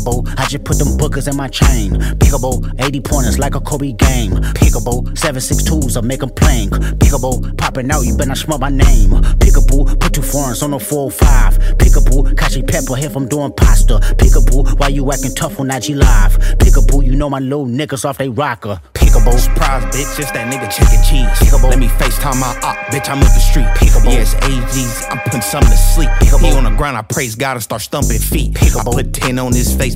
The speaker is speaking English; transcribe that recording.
Peekaboo, I just put them bookers in my chain. Peekaboo, 80 pointers like a Kobe game. Peekaboo, 7.62s, I make them plain. Peekaboo, popping out, you better not smell my name. Peekaboo, put 2 foreigns on a 405. Peekaboo, Kashi Pepper if I'm doing pasta. Peekaboo, why you acting tough on IG Live? Peekaboo, you know my little niggas off they rocker. Peekaboo, surprise, bitch, it's that nigga chicken cheese. Peekaboo, let me FaceTime my op, bitch, I'm up the street. Peekaboo, yes, AGs, I'm putting something to sleep. Peekaboo, he on the ground, I praise God and start stumping feet. Peekaboo, I put 10 on his face.